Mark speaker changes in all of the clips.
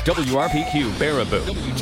Speaker 1: WRPQ Baraboo,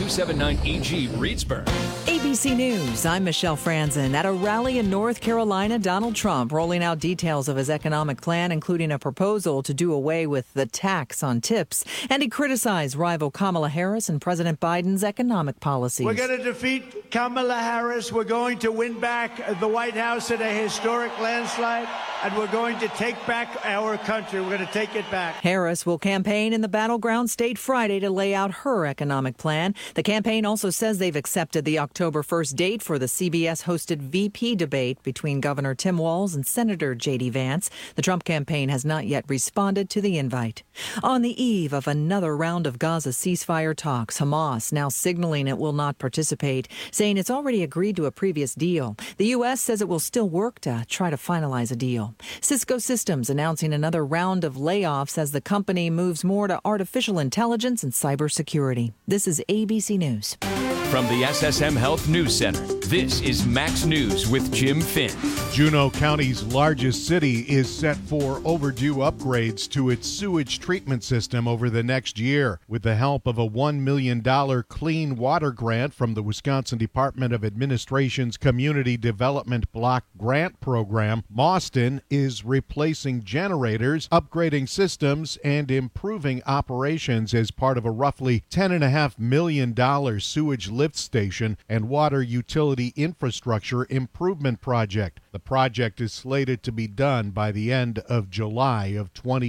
Speaker 1: W279EG Reedsburg.
Speaker 2: ABC News, I'm Michelle Franzen. At a rally in North Carolina, Donald Trump rolling out details of his economic plan, including a proposal to do away with the tax on tips. And he criticized rival Kamala Harris and President Biden's economic policies.
Speaker 3: We're going to defeat Kamala Harris. We're going to win back the White House in a historic landslide. And we're going to take back our country. We're going to take it back.
Speaker 2: Harris will campaign in the battleground state Friday to lay out her economic plan. The campaign also says they've accepted the October 1st date for the CBS-hosted VP debate between Governor Tim Walz and Senator J.D. Vance. The Trump campaign has not yet responded to the invite. On the eve of another round of Gaza ceasefire talks, Hamas now signaling it will not participate, saying it's already agreed to a previous deal. The U.S. says it will still work to try to finalize a deal. Cisco Systems announcing another round of layoffs as the company moves more to artificial intelligence and cybersecurity. This is ABC News.
Speaker 1: From the SSM Health News Center, this is Max News with Jim Finn.
Speaker 4: Juneau County's largest city is set for overdue upgrades to its sewage treatment system over the next year. With the help of a $1 million clean water grant from the Wisconsin Department of Administration's Community Development Block Grant Program, Mauston is replacing generators, upgrading systems, and improving operations as part of a roughly $10.5 million sewage lift station and water utility infrastructure improvement project. The project is slated to be done by the end of July of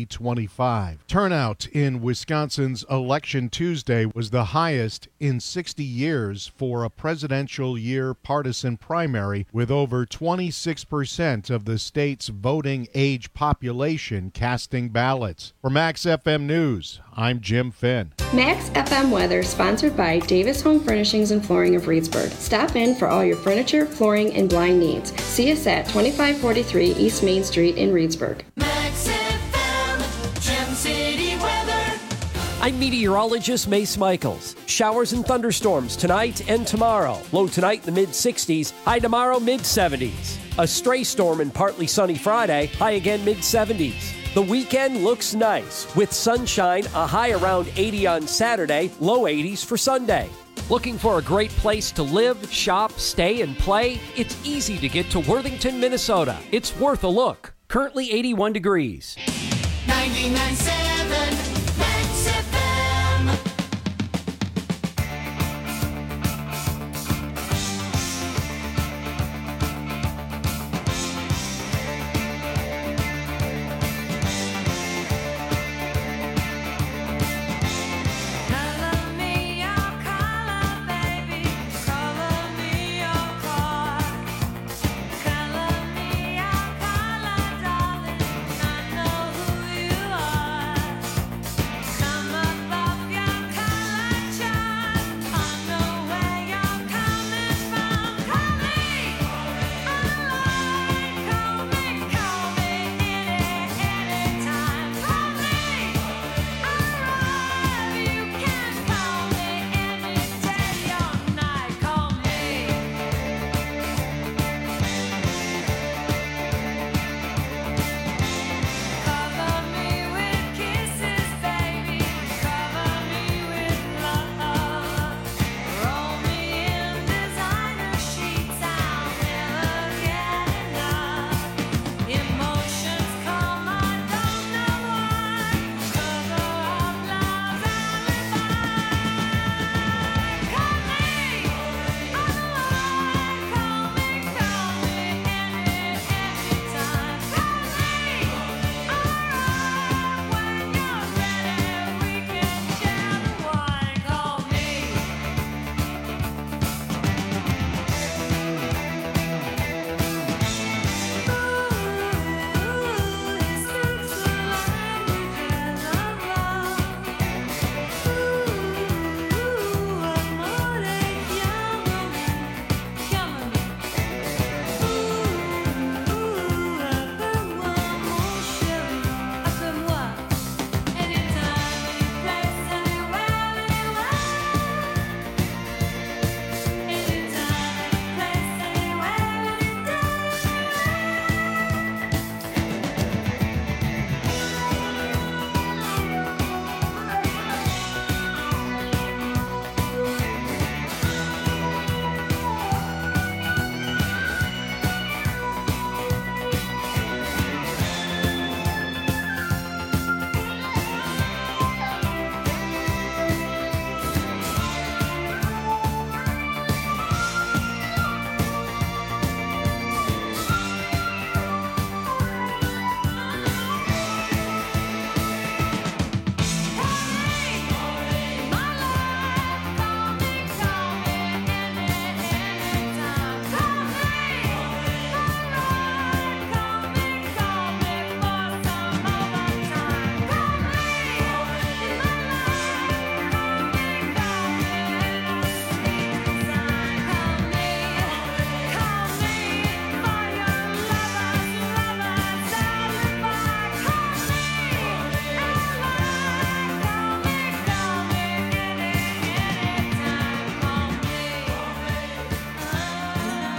Speaker 4: 2025. Turnout in Wisconsin's Election Tuesday was the highest in 60 years for a presidential year partisan primary, with over 26% of the state's voting age population casting ballots. For Max FM News, I'm Jim Finn.
Speaker 5: Max FM weather sponsored by Davis Home Furnishings and Flooring of Reedsburg. Stop in for all your furniture, flooring, and blind needs. See us at 2543 East Main Street in Reedsburg.
Speaker 6: Max FM, Gem City weather.
Speaker 7: I'm meteorologist Mace Michaels. Showers and thunderstorms tonight and tomorrow. Low tonight in the mid-60s, high tomorrow mid-70s. A stray storm and partly sunny Friday, high again mid-70s. The weekend looks nice, with sunshine, a high around 80 on Saturday, low 80s for Sunday. Looking for a great place to live, shop, stay, and play? It's easy to get to Worthington, Minnesota. It's worth a look. Currently 81 degrees.
Speaker 6: 99.7 Max FM.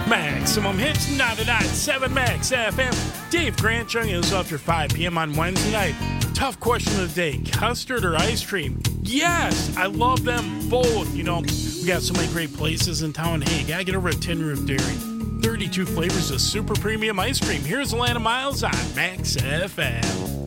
Speaker 8: Maximum Hits 99.7 Max FM. Dave Grant joining us after 5 p.m. on Wednesday night. Tough question of the day, custard or ice cream? Yes, I love them both. You know, we got so many great places in town. Hey, you gotta get over at Tin Roof Dairy. 32 flavors of super premium ice cream. Here's Atlanta Miles on Max FM.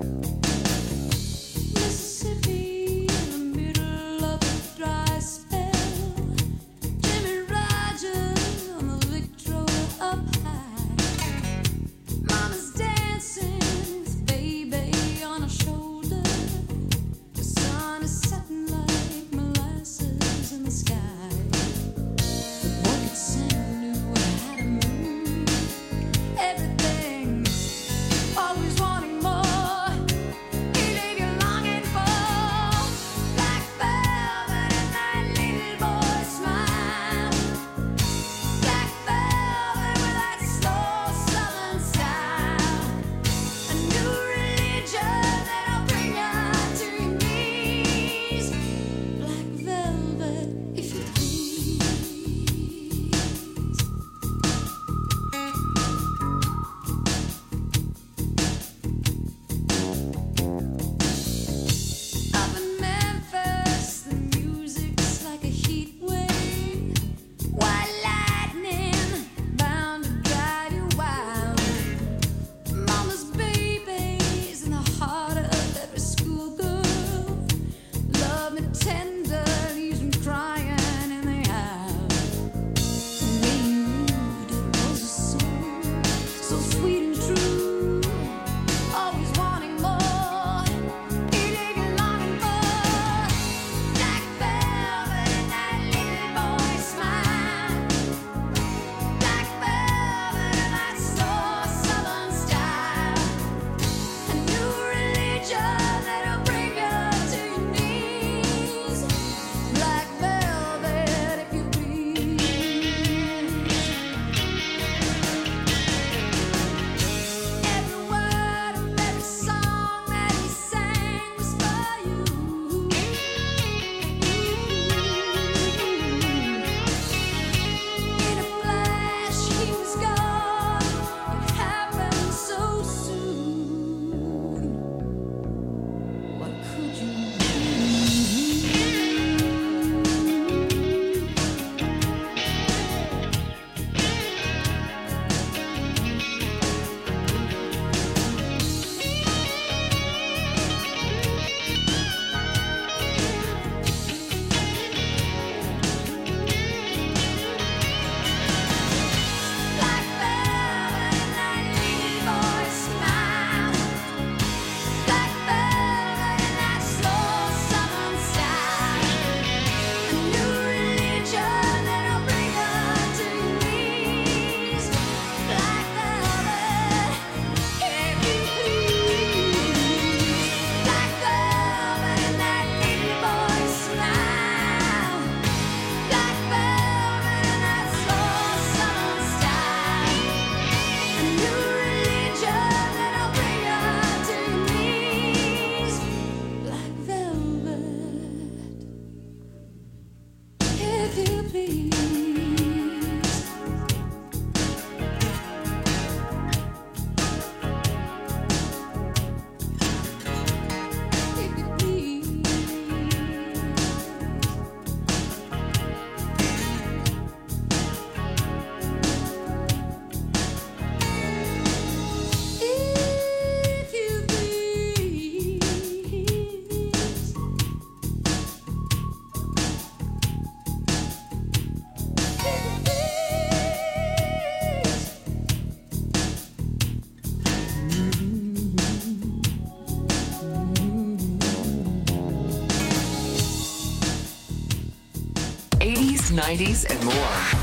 Speaker 9: '80s, '90s, and more.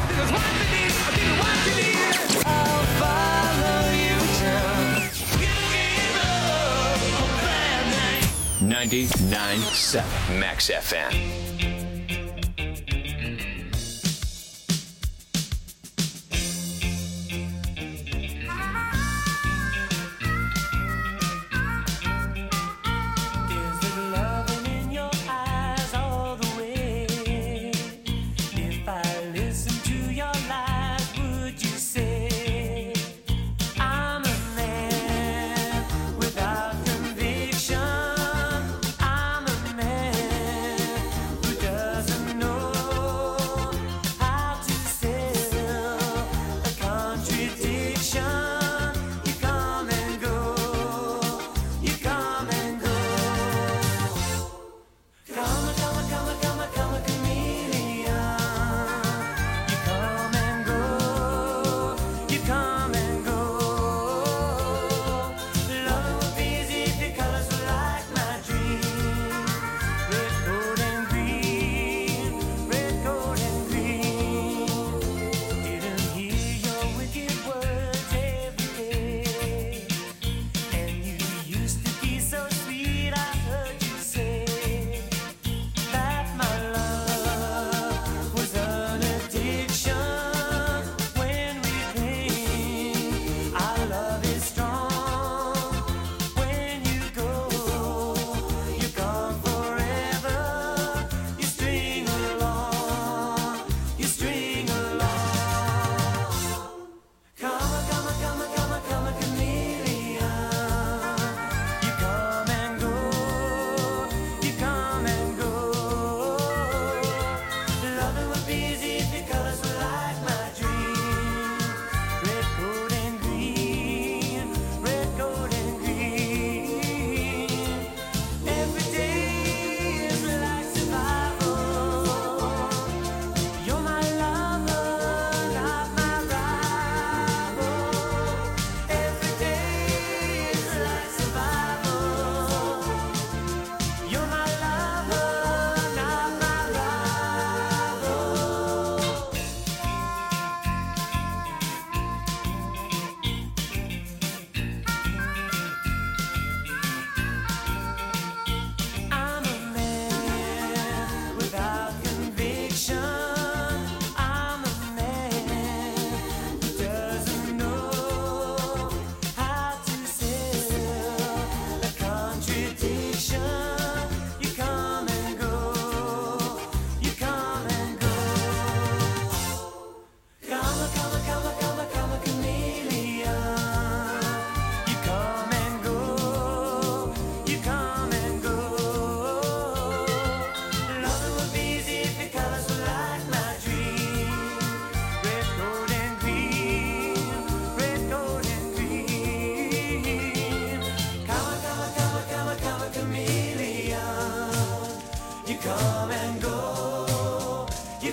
Speaker 1: 99.7 Max FM.
Speaker 6: Would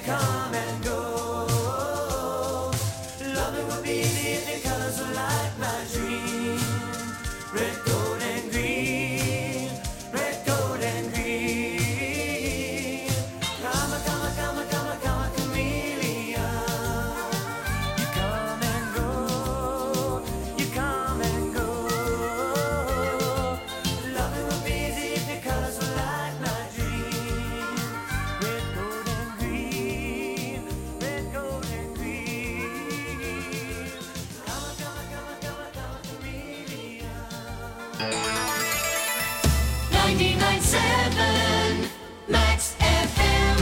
Speaker 6: come and go. Loving would be easy if your colors were like my dream. Red, gold, and green. Red, gold, and green. Come, come, come, come, come, chameleon. You come and go. You come and go. Loving would be easy if your colors were like my dream. Red, gold, and green. Red, gold, and green. Come, come, come, come, come, chameleon. 99.7 Max FM.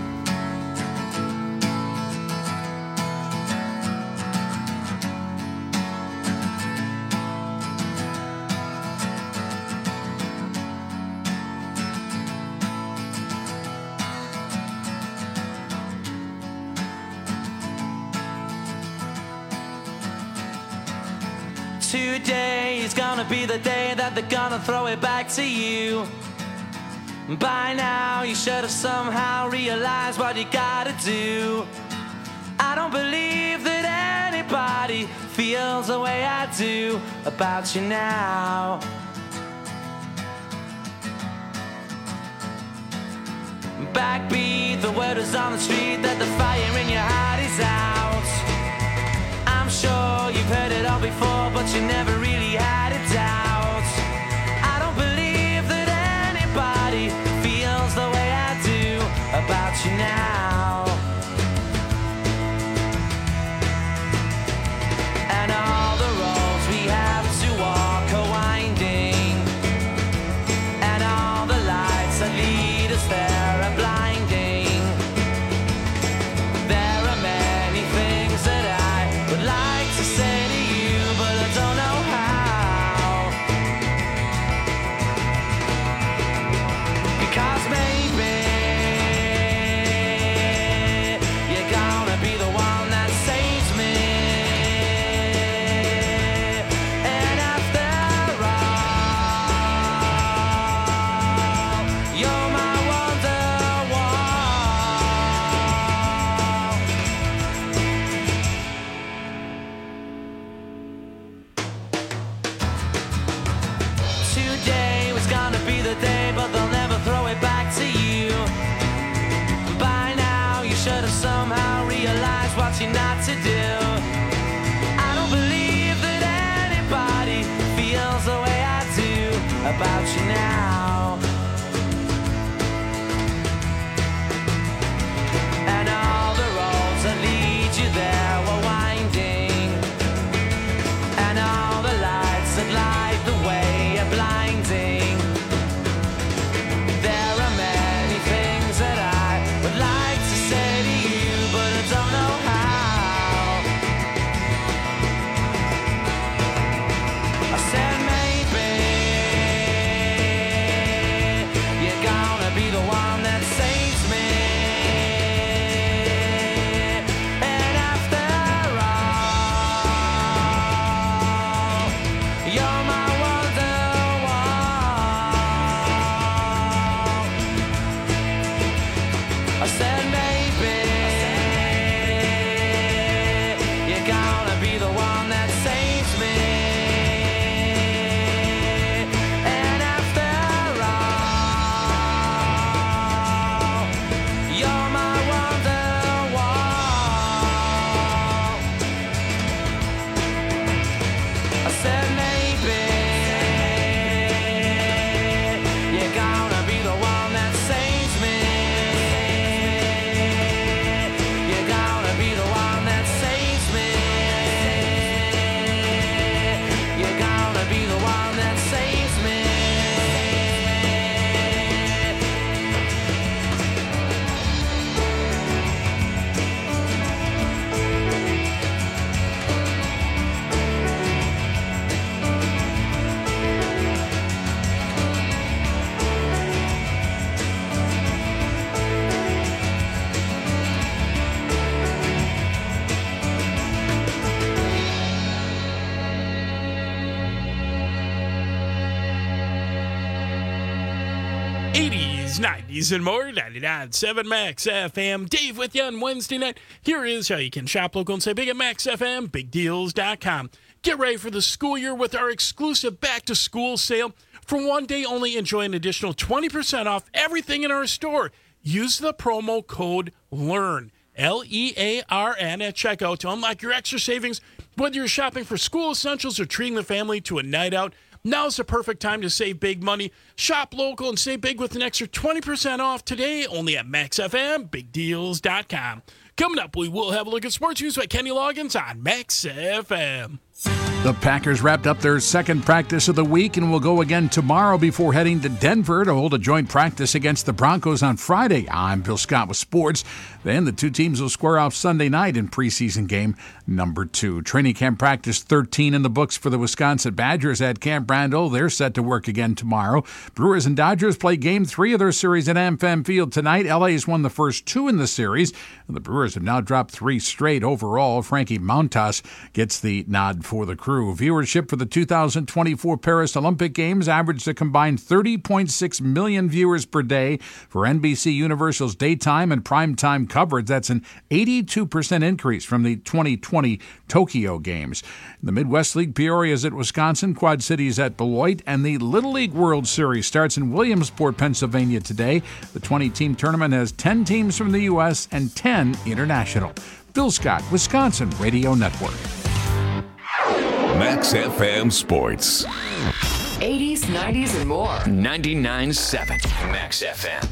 Speaker 6: Today is gonna be the day that they're gonna throw it back to you. By now you should have somehow realized what you gotta do. I don't believe that anybody feels the way I do about you now. Backbeat, the word is on the street that the fire in your heart is out. I'm sure you've heard it all before, but you never really had a doubt. I don't believe that anybody feels the way I do about you now. And all the roads we have to walk are winding, and all the lights that lead us there are blinding. There are many things that I would like to say to you, but I don't know how. Because maybe you're gonna be the one that saves me. And after all, you're my Wonderwall. Today was gonna be the day, but they'll never throw it back to you. By now you should have somehow realized what you're not to do. I don't believe that anybody feels the way I do about you now. And all the roads that lead you there were winding, and all the lights that light the way are blinding. There are many things that I would like to say to you, but I don't know how. I said maybe
Speaker 8: 80s, 90s, and more. 99.7 Max FM. Dave with you on Wednesday night. Here is how you can shop local and say big at Max FM, bigdeals.com. Get ready for the school year with our exclusive back-to-school sale. For one day only, enjoy an additional 20% off everything in our store. Use the promo code LEARN, L-E-A-R-N, at checkout to unlock your extra savings. Whether you're shopping for school essentials or treating the family to a night out, now's the perfect time to save big money. Shop local and save big with an extra 20% off today only at MaxFM, Coming up, we will have a look at sports news by Kenny Loggins on Max FM.
Speaker 10: The Packers wrapped up their second practice of the week and will go again tomorrow before heading to Denver to hold a joint practice against the Broncos on Friday. I'm Bill Scott with sports. Then the two teams will square off Sunday night in preseason game number 2. Training camp practice 13 in the books for the Wisconsin Badgers at Camp Randall. They're set to work again tomorrow. Brewers and Dodgers play game 3 of their series at AmFam Field tonight. LA's won the first 2 in the series, and the Brewers have now dropped 3 straight overall. Frankie Montas gets the nod for the crew. Viewership for the 2024 Paris Olympic Games averaged a combined 30.6 million viewers per day for NBC Universal's daytime and primetime coverage. That's an 82% increase from the 2020 Tokyo Games. The Midwest League, Peoria is at Wisconsin, Quad Cities at Beloit, and the Little League World Series starts in Williamsport, Pennsylvania today. The 20-team tournament has 10 teams from the U.S. and 10 international. Bill Scott, Wisconsin Radio Network.
Speaker 1: Max FM Sports.
Speaker 9: 80s, 90s, and more.
Speaker 1: 99.7 Max FM.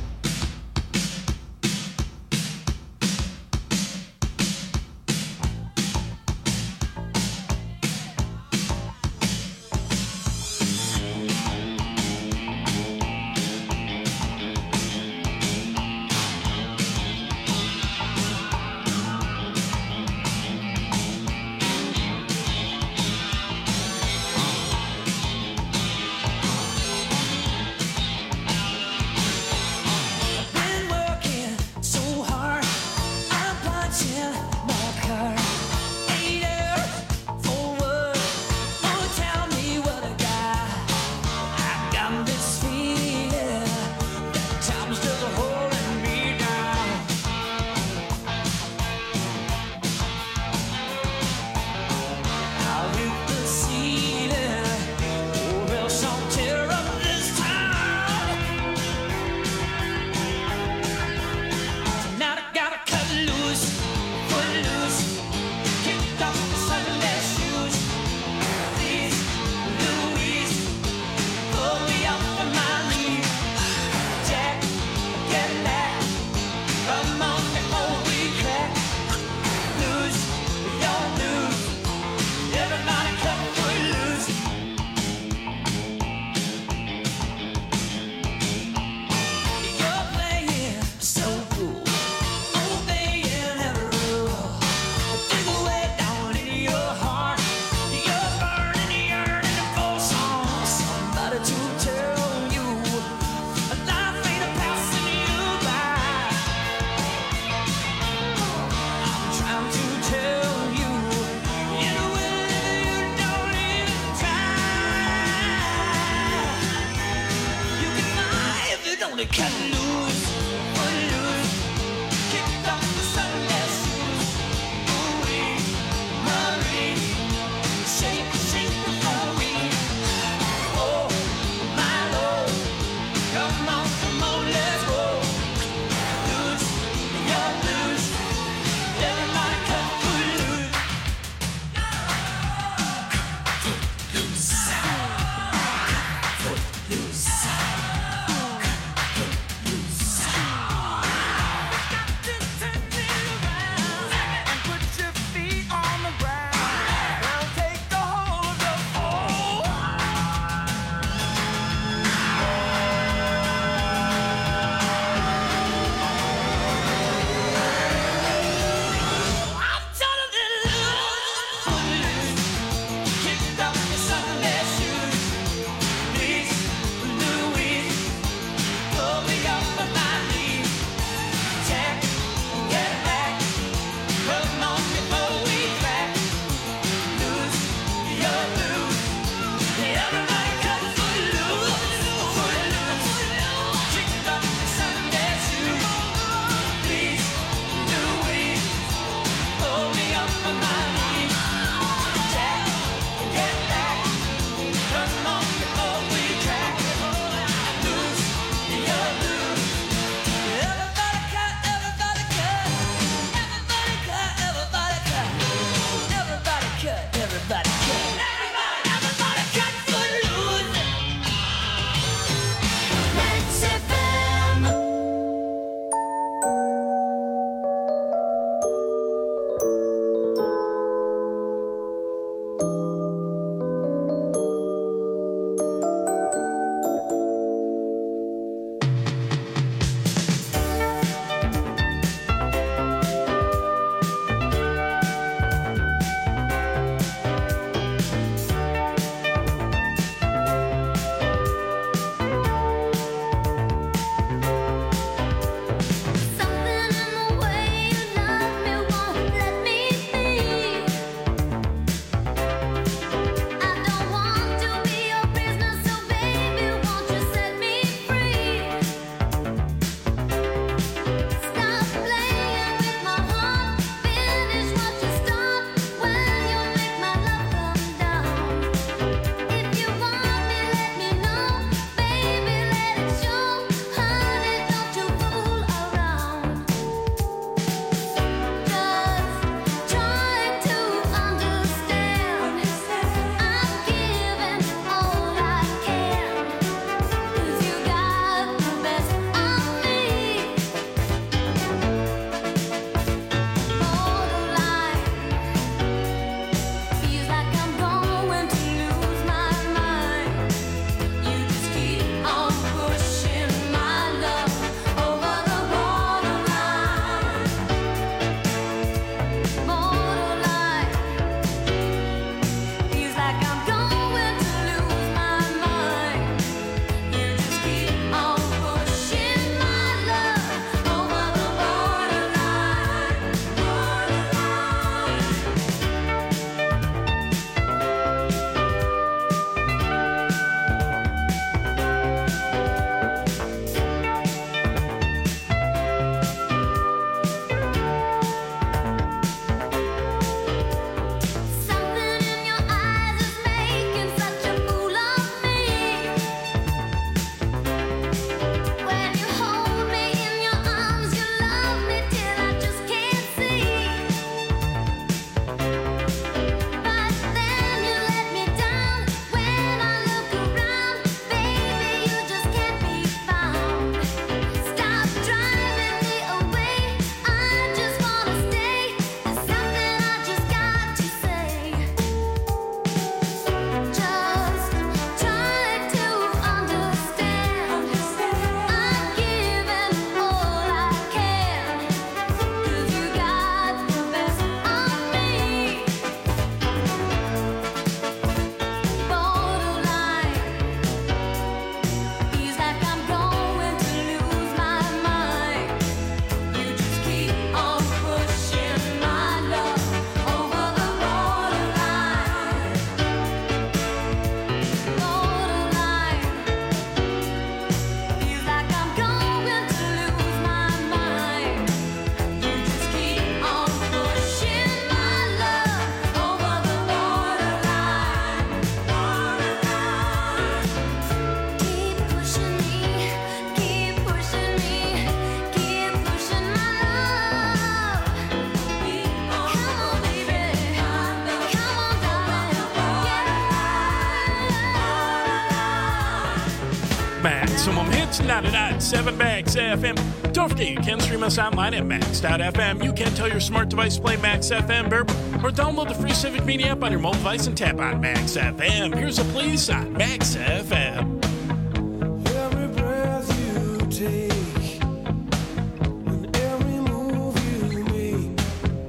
Speaker 8: Maximum Hits, 99.7 Max FM. Don't forget, you can stream us online at max.fm. You can tell your smart device to play Max FM, or download the free Civic Media app on your mobile device and tap on Max FM. Here's a please on Max FM.
Speaker 6: Every breath you take, and every move you make,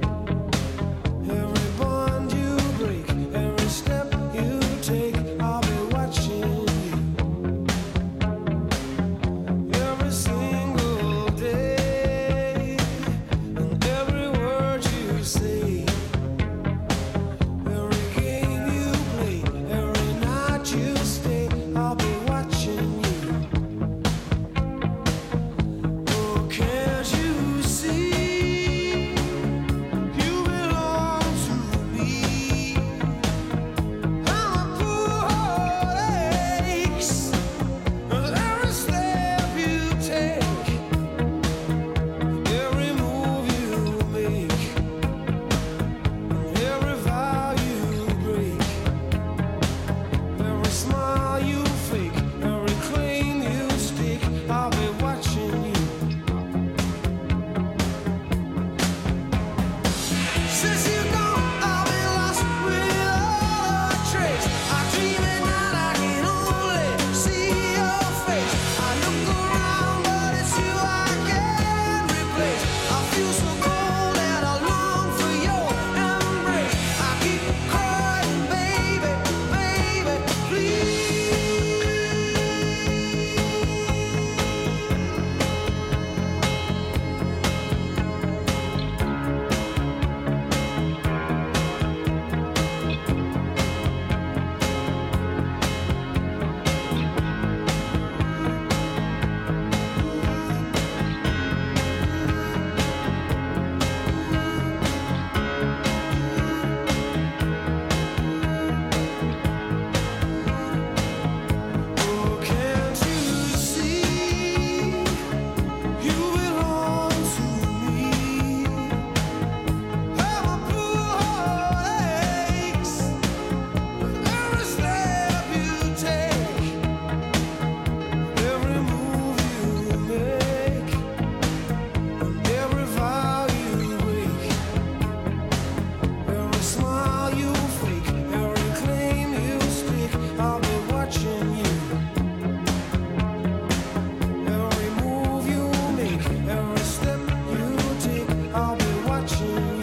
Speaker 6: every bond you break, every step you take, I'll be watching you every single day, and every word you say, every game you play, every night you stay, I'll be watching you. Oh, can't you see? You belong to me. I'm a poor heartaches. Every step you take, every move you make, every vow you break, every smile you fake, every claim you stake, I'll be watching you. Since you're gone, I'll be lost without a trace. I dream at night, I can only see your face. I look around, but it's you I can't replace. I feel so cold and I long for your embrace. I keep crying, baby, baby, please. Oh, can't you see? You belong to me. I'm a poor heartaches. Every step you take, every move you make, every vow you break, every smile you fake, every claim you stake, I'll be watching you. Every move you make, every step you take, I'll be watching you.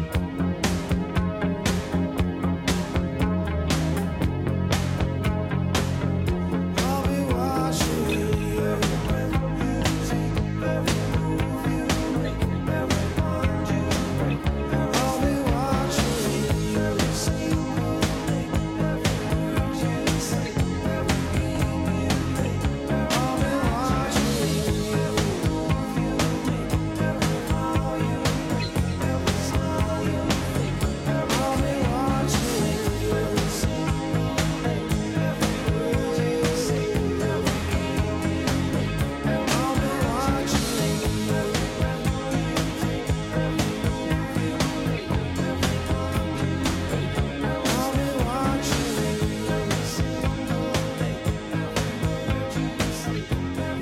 Speaker 6: I'll be watching you. Every breath you take, every move you make, every bond you break, I'll be watching you. Every single day, every word you say, every game you play, I'll be watching you. Every move you make, every vow you break, every smile you fake, I'll be watching you. Every single day, every word you say, every game you play, I'll be watching you. Every breath you take, every move you make, every bond you break, I'll be watching you. Every single day, every word you say, every game you play,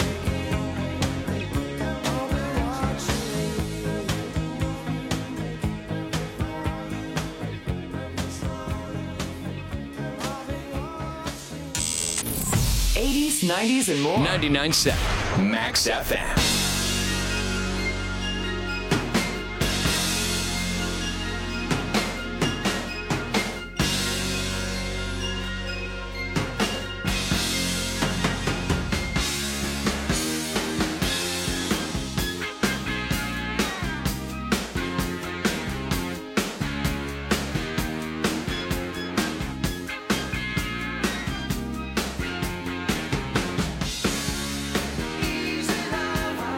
Speaker 6: I'll be watching you.
Speaker 9: 80s, 90s, and more.
Speaker 1: 99.7 Max FM.
Speaker 6: Easy now.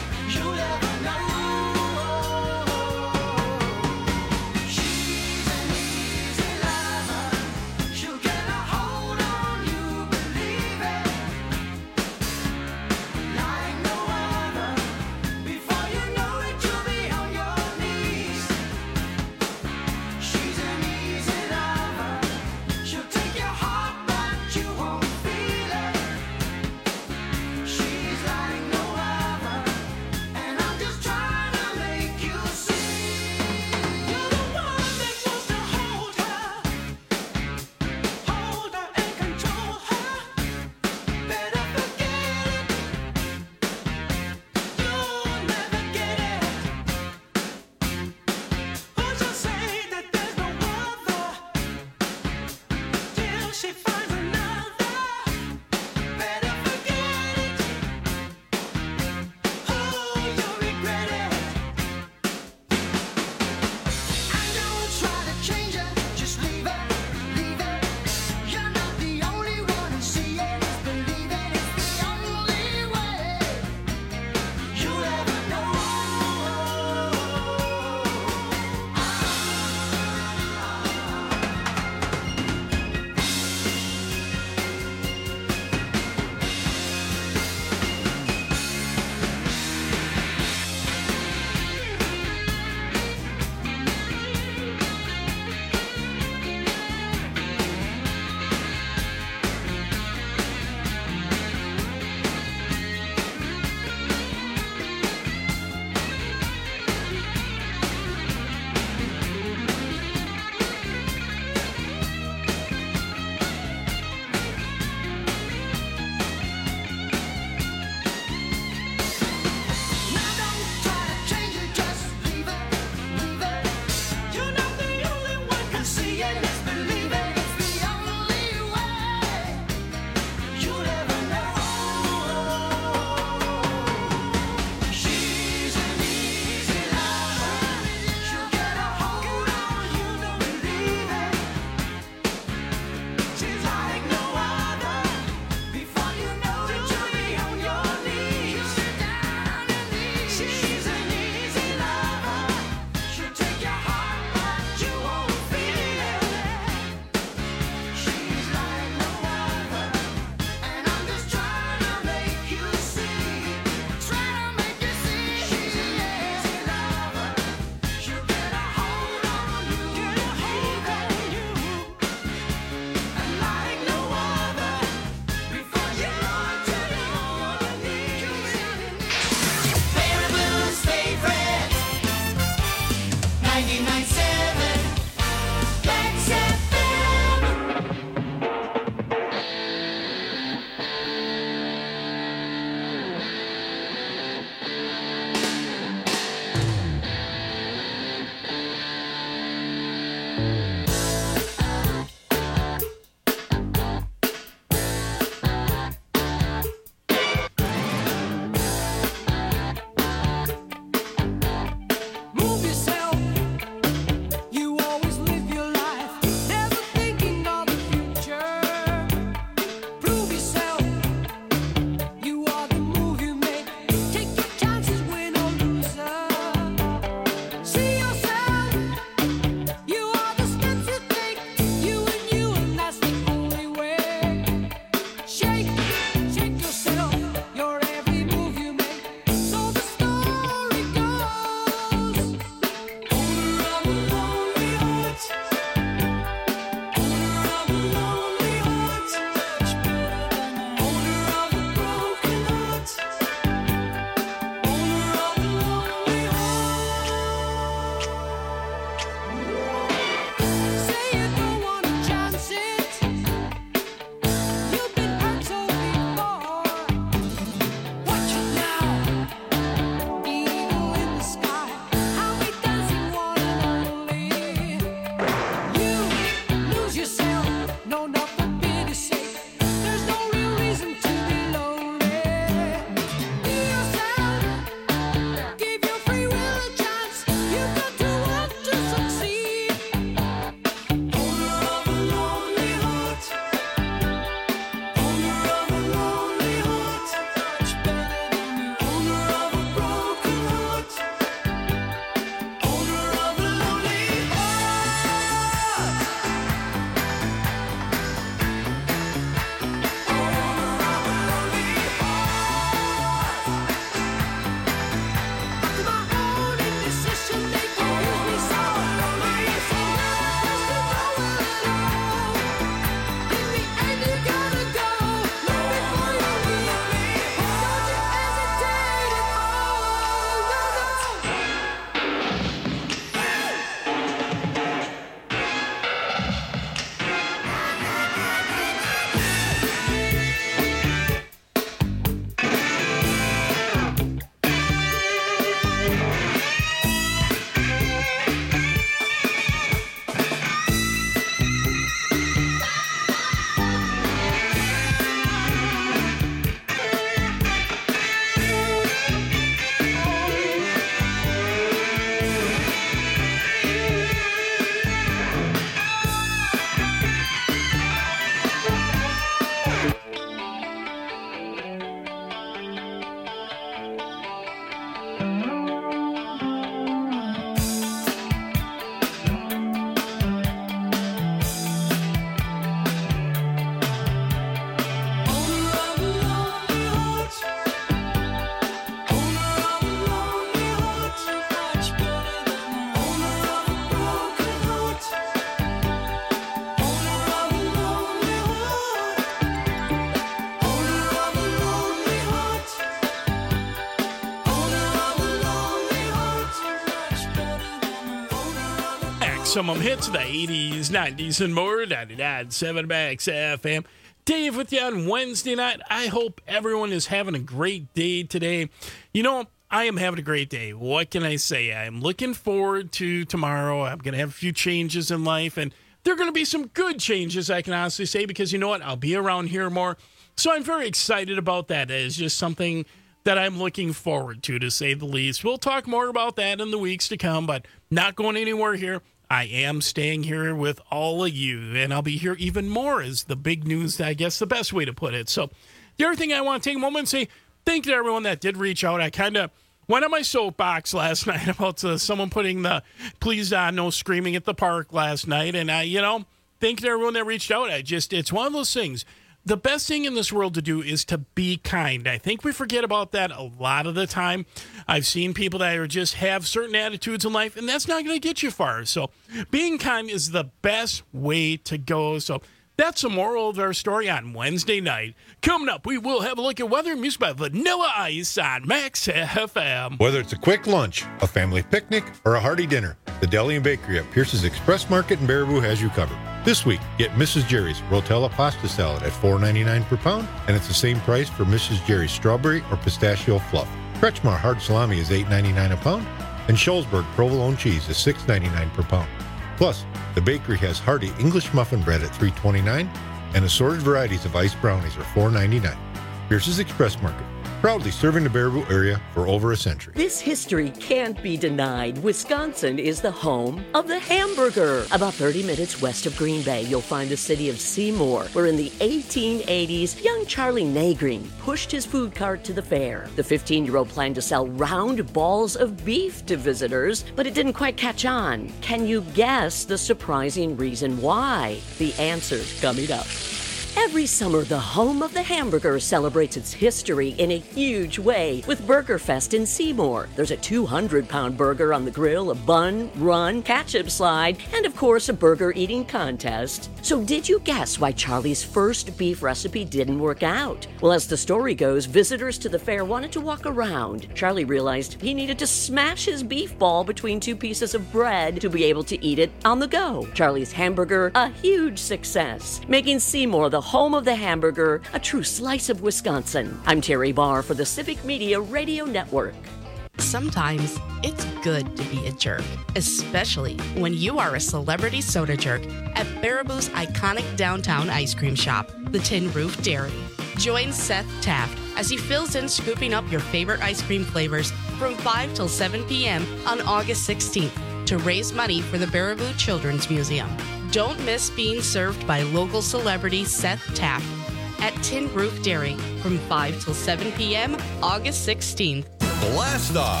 Speaker 8: maximum hits of the 80s, 90s, and more. 99.7 Max FM. Dave with you on Wednesday night. I hope everyone is having a great day today. You know, I am having a great day. What can I say? I'm looking forward to tomorrow. I'm going to have a few changes in life, and there are going to be some good changes, I can honestly say, because you know what? I'll be around here more. So I'm very excited about that. It's just something that I'm looking forward to say the least. We'll talk more about that in the weeks to come, but not going anywhere here. I am staying here with all of you, and I'll be here even more is the big news, I guess the best way to put it. So the other thing I want to take a moment and say thank you to everyone that did reach out. I kind of went on my soapbox last night about someone putting the please no screaming at the park last night, and thank you to everyone that reached out. It's one of those things. The best thing in this world to do is to be kind. I think we forget about that a lot of the time. I've seen people that just have certain attitudes in life, and that's not going to get you far. So being kind is the best way to go. So that's the moral of our story on Wednesday night. Coming up, we will have a look at weather and music by Vanilla Ice on Max FM.
Speaker 11: Whether it's a quick lunch, a family picnic, or a hearty dinner, the Deli and Bakery at Pierce's Express Market in Baraboo has you covered. This week, get Mrs. Jerry's Rotella Pasta Salad at $4.99 per pound, and it's the same price for Mrs. Jerry's Strawberry or Pistachio Fluff. Kretschmar Hard Salami is $8.99 a pound, and Schulzberg Provolone Cheese is $6.99 per pound. Plus, the bakery has hearty English muffin bread at $3.29, and assorted varieties of iced brownies are $4.99. Pierce's Express Market, proudly serving the Baraboo area for over a century.
Speaker 12: This history can't be denied. Wisconsin is the home of the hamburger. About 30 minutes west of Green Bay, you'll find the city of Seymour, where in the 1880s, young Charlie Nagreen pushed his food cart to the fair. The 15-year-old planned to sell round balls of beef to visitors, but it didn't quite catch on. Can you guess the surprising reason why? The answer's coming up. Every summer, the home of the hamburger celebrates its history in a huge way with Burger Fest in Seymour. There's a 200-pound burger on the grill, a bun, run, ketchup slide, and of course a burger eating contest. So did you guess why Charlie's first beef recipe didn't work out? Well, as the story goes, visitors to the fair wanted to walk around. Charlie realized he needed to smash his beef ball between two pieces of bread to be able to eat it on the go. Charlie's hamburger, a huge success, making Seymour the home of the hamburger, a true slice of Wisconsin. I'm Terry Barr for the Civic Media Radio Network.
Speaker 13: Sometimes it's good to be a jerk, especially when you are a celebrity soda jerk at Baraboo's iconic downtown ice cream shop, the Tin Roof Dairy. Join Seth Taft as he fills in scooping up your favorite ice cream flavors from 5 till 7 p.m. on August 16th to raise money for the Baraboo Children's Museum. Don't miss being served by local celebrity Seth Taft at Tin Roof Dairy from 5 till 7 p.m. August 16th.
Speaker 14: Blast off!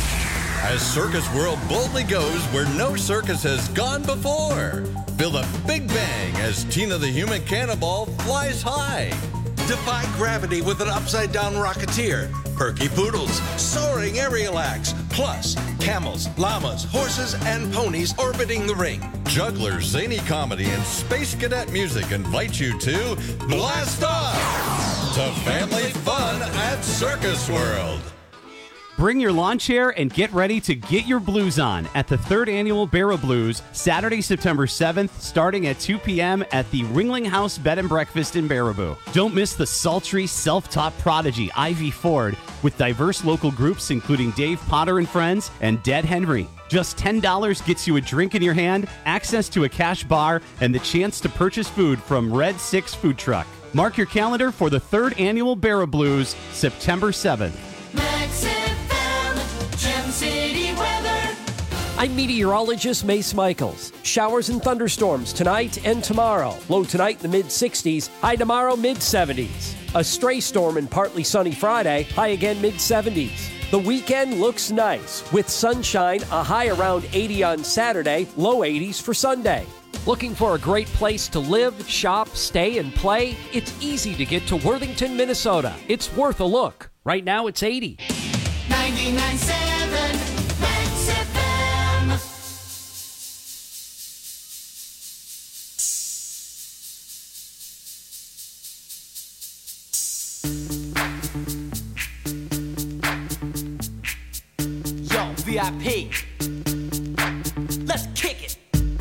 Speaker 14: As Circus World boldly goes where no circus has gone before. Feel the big bang as Tina the Human Cannonball flies high.
Speaker 15: Defy gravity with an upside-down rocketeer. Perky poodles, soaring aerial acts, plus camels, llamas, horses, and ponies orbiting the ring.
Speaker 14: Jugglers, zany comedy, and space cadet music invite you to Blast Off! To family fun at Circus World.
Speaker 16: Bring your lawn chair and get ready to get your blues on at the 3rd Annual Barrow Blues, Saturday, September 7th, starting at 2 p.m. at the Ringling House Bed and Breakfast in Baraboo. Don't miss the sultry, self-taught prodigy, Ivy Ford, with diverse local groups including Dave Potter and Friends and Dead Henry. Just $10 gets you a drink in your hand, access to a cash bar, and the chance to purchase food from Red 6 Food Truck. Mark your calendar for the 3rd Annual Barrow Blues, September 7th.
Speaker 9: City weather.
Speaker 7: I'm meteorologist Mace Michaels. Showers and thunderstorms tonight and tomorrow. Low tonight in the mid-60s, high tomorrow mid-70s. A stray storm and partly sunny Friday, high again mid-70s. The weekend looks nice with sunshine, a high around 80 on Saturday, low 80s for Sunday. Looking for a great place to live, shop, stay, and play? It's easy to get to Worthington, Minnesota. It's worth a look. Right now it's 80.
Speaker 9: 99.7 Max FM.
Speaker 6: Yo, VIP. Let's kick it.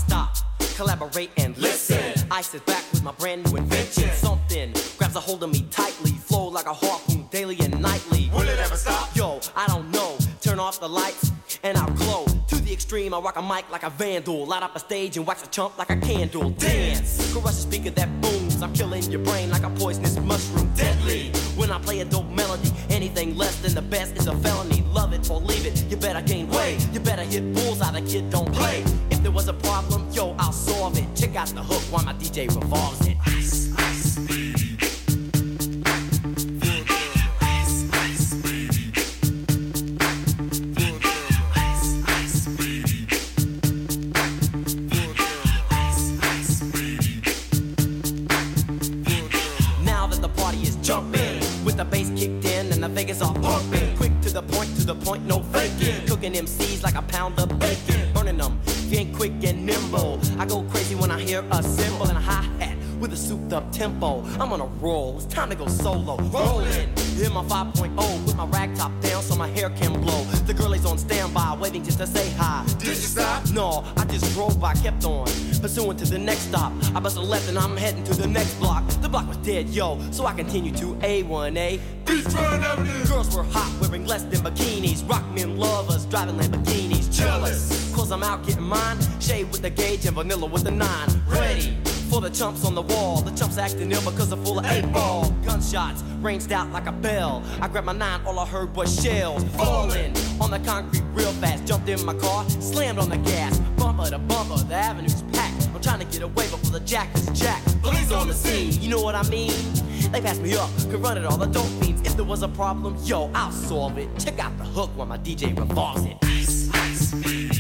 Speaker 17: stop, collaborate and listen. I sit back with my brand new invention. Something grabs a hold of me tightly, flow like a harpoon daily and nightly. Will it ever stop? Yo, I don't know. Turn off the lights and I'll glow. To the extreme, I rock a mic like a vandal. Light up a stage and wax a chump like a candle. Dance, crush a speaker that booms. I'm killing your brain like a poisonous mushroom. Deadly, when I play a dope melody. Anything less than the best is a felony. Love it or leave it, you better gain weight. You better hit bullseye, the kid don't play. If there was a problem, yo, I'll solve it. Check out the hook while my DJ revolves it. Ice, ice, Vegas all pumping, quick to the point, no faking. Cooking MCs like a pound of bacon, burning them if you ain't quick and nimble. I go crazy when I hear a cymbal and a hi-hat with a souped up tempo. I'm on a roll, it's time to go solo. Rolling, hit my 5.0 with my rag top down so my hair can blow. The girl is on standby, waiting just to say hi. Did you stop? No, I just drove by, kept on pursuing to the next stop. I bust a left and I'm heading to the next block. The block was dead, yo, so I continued to A1A. Girls were hot, wearing less than bikinis. Rock men lovers, driving Lamborghinis. Jealous, cause I'm out getting mine. Shade with the gauge and vanilla with the 9. Ready for the chumps on the wall. The chumps acting ill because they're full of 8-ball. Gunshots ranged out like a bell. I grabbed my 9, all I heard was shells falling on the concrete real fast. Jumped in my car, slammed on the gas. Bumper to bumper, the avenue's packed. I'm trying to get away before the jack is jacked. Police on the scene, you know what I mean? They passed me up, could run it all, the dope fiends. If there was a problem, yo, I'll solve it. Check out the hook while my DJ revolves it. Ice, ice,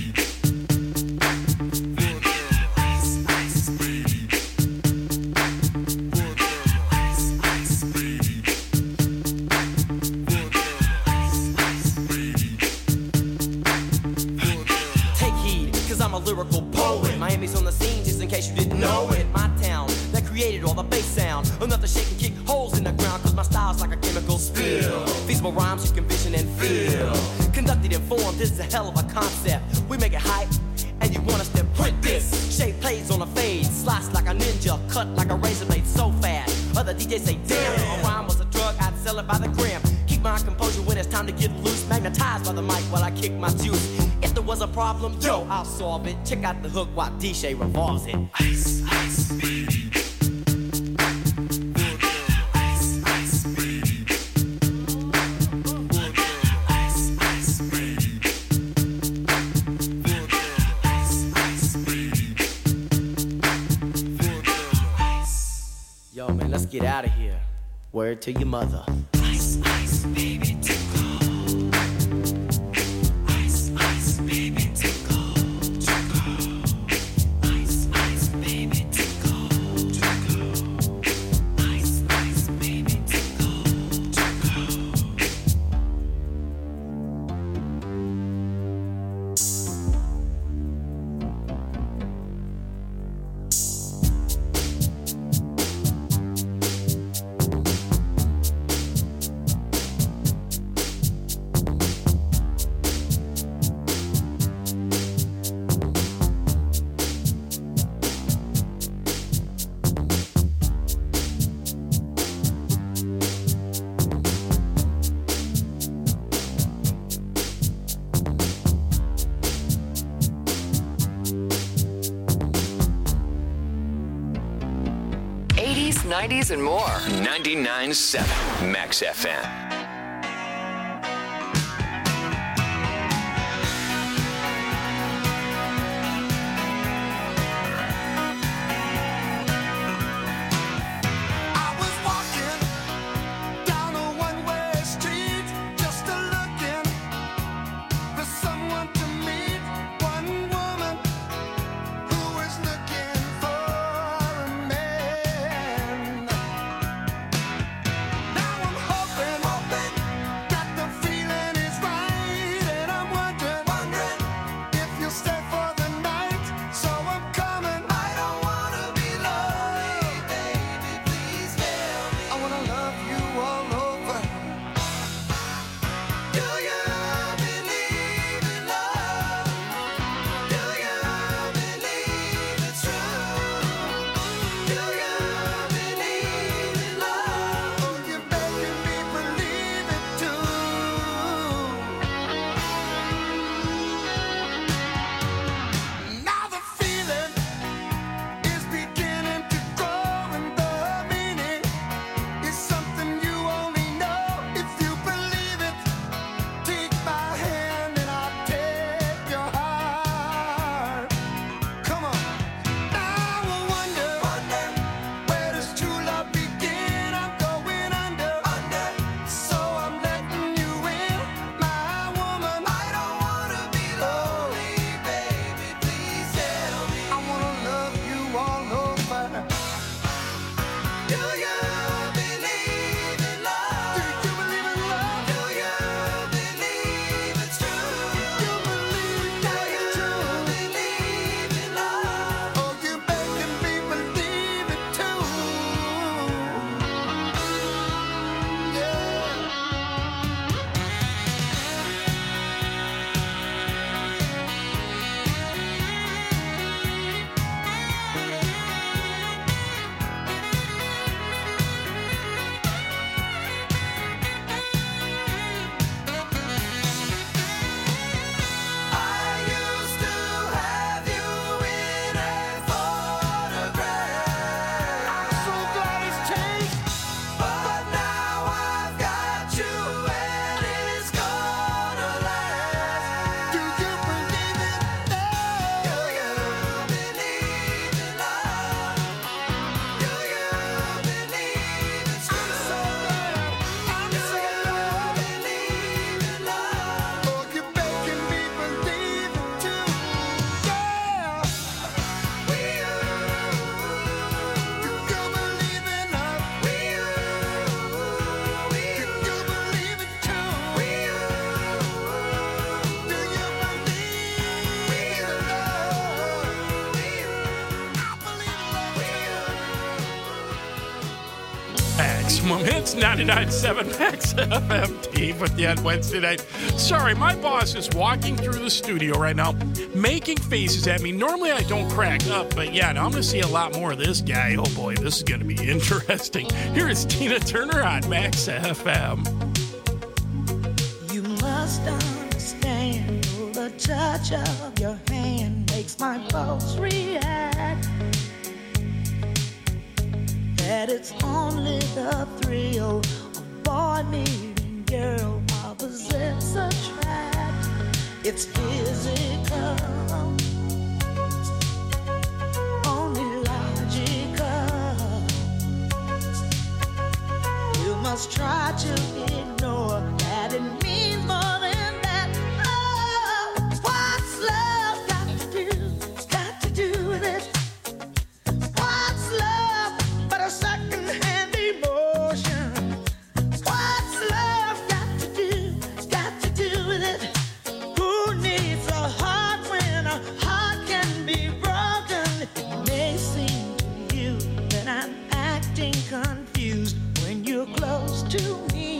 Speaker 17: take heed, cause I'm a lyrical poet. Miami's on the scene, just in case you didn't know it. My town, that created all the bass sound. Enough to shake and kick holes in the ground, cause my style's like a chemical spill. Feasible rhymes you can vision and feel. Conducted and formed, this is a hell of a concept. We make it hype, and you want us to print this. Shape plays on a fade, slice like a ninja, cut like a razor blade so fast. Other DJs say, damn, if a rhyme was a drug, I'd sell it by the gram. Keep my composure when it's time to get loose. Magnetized by the mic while I kick my juice. If there was a problem, yo, I'll solve it. Check out the hook while DJ revolves it. Ice, ice, yo, man, let's get out of here. Word to your mother. Ice, ice, baby, tickle. Ice, ice, baby, tickle. Ice, ice, baby, tickle. Ice, ice, baby, tickle.
Speaker 1: '80s, '90s, and more. 99.7 Max FM.
Speaker 6: Now I'm hoping
Speaker 8: Maximum Hits 99.7 Max FM. Dave with you on Wednesday night. Sorry, my boss is walking through the studio right now, making faces at me. Normally I don't crack up, but yeah, now I'm going to see a lot more of this guy. Oh boy, this is going to be interesting. Here is Tina Turner on Max FM.
Speaker 6: You must understand, the touch of your hand makes my pulse react. That it's only the thrill of boy meeting girl, opposites attract. It's physical, only logical. You must try to ignore that it means more than that. Oh, what's love got to do? Got to do with it. What's love but a second-hand emotion? What's love got to do? Got to do with it. Who needs a heart when a heart can be broken? It may seem to you that I'm acting confused when you're close to me.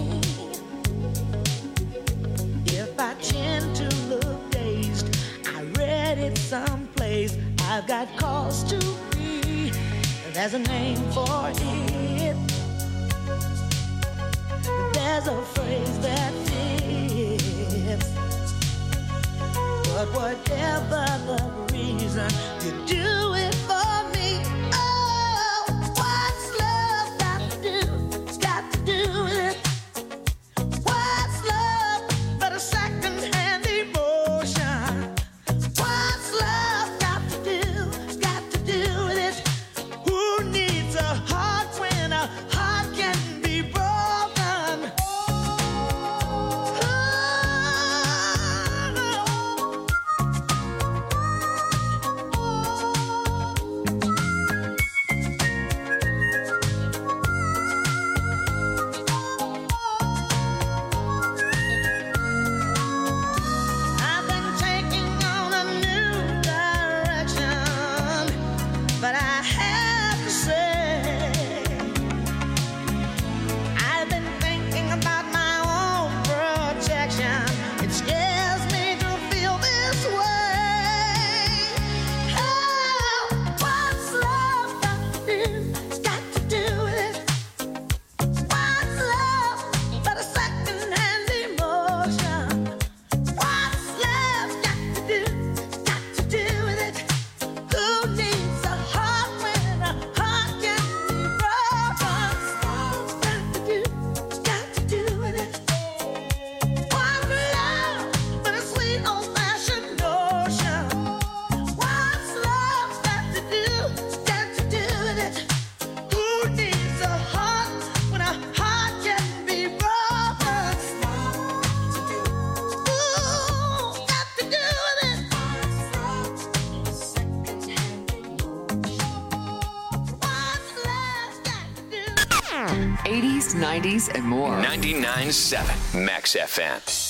Speaker 6: If I tend to look dazed, I read it someplace. I've got cause to be. There's a name for it. There's a phrase that fits. But whatever the reason, you do it for me. Oh, what's love got to do? Got to do with it. What's love but a second-hand emotion? What's love got to do? Got to do with it. Who needs a heart when a heart can be broken? I've been taking on a new direction, but I have to say, I've been thinking about my own protection. It scares me to feel this way. Oh, what's love got to do? Got to do with it. What's love but a second-hand emotion? What's love got to do? Got to do with it. Who needs a heart when a heart can be broken? Got to do with it. What's love but a sweet old-fashioned notion? What's love got to do with it? Who needs a heart when a heart can be broken? Ooh, got to do with it.
Speaker 18: 80s, 90s, and more.
Speaker 1: 99.7 Max FM.